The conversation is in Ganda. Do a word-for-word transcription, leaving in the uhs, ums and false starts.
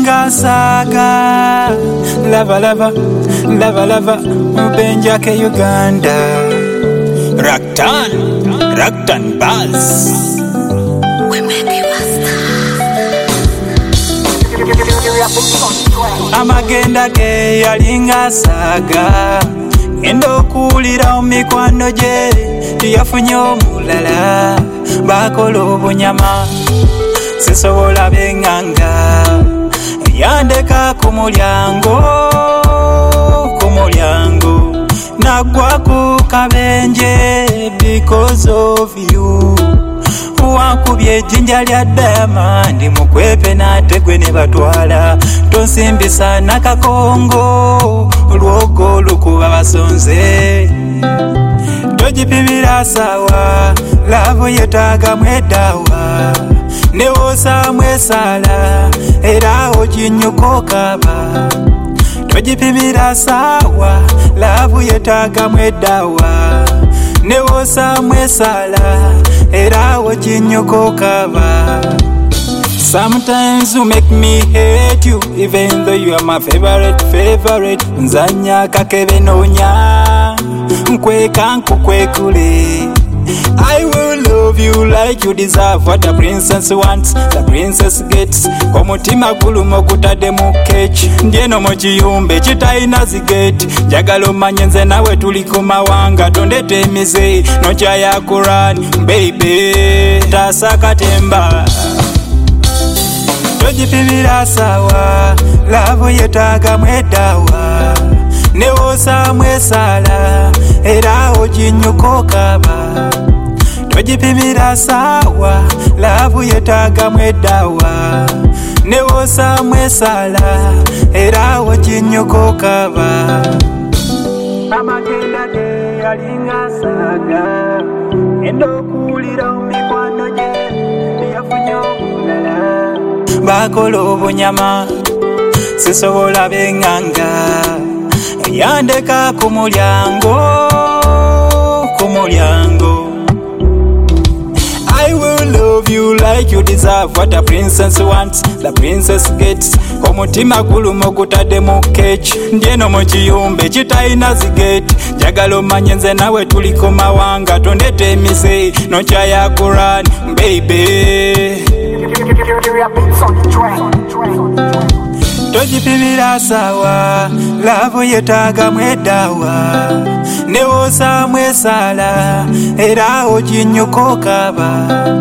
yalinga saga lava lava lava lava Benja ke Uganda Raktan Raktan Buzz amagenda ge yalinga saga endo kulira omikwano je yafunye omulala bakola obunyama sisobola benganga yandeka ku mulyango ku mulyango nagwa ku kabenje because of you wakubye ejjinja lya Diamond mukwepe nategwe ne batwala tonsimbisa nakakongo lwogo lukuba basonze tojipimira sawa lavo yetaga mwedawa newosa mwesala era ojinyuko kaba tojipimira sawa lavo yetaga mwedawa newosa mwesala era ojinyuko kaba. Sometimes you make me hate you, even though you are my favorite, favorite. Nzanya kakebe nonya, nkweka nkukwekule. I will love you like you deserve what a princess wants, the princess gets. Komutima gulumo kutade mu cage, ndieno mojiyumbe chitaina zigeti. Jagalo manyenze nawe tuliko mawanga, tondete mize, nocha ya Quran, baby. Tasaka temba. Tojipimira sawa lavo yetaga mwedawa newosa mwesala era ojinyuko kaba tojipimira sawa lavo yetaga mwedawa newosa mwesala era ojinyuko kaba amagenda ge yalinga saga endo kulira omikwano je yafunye omulala bakola obunyama sisobola benganga yandeka ku mulyango ku mulyango. I will love you like you deserve what a princess wants, the princess gets. Omutima gulumo kutade mu cage, ndieno mojiyumbe chitaina zigeti. Jagalo manyenze nawe tuliko mawanga, tondete mize nocha ya Quran, baby. Tojipimira sawa lavo yetaga mwedawa newosa mwesala era ojinyuko kaba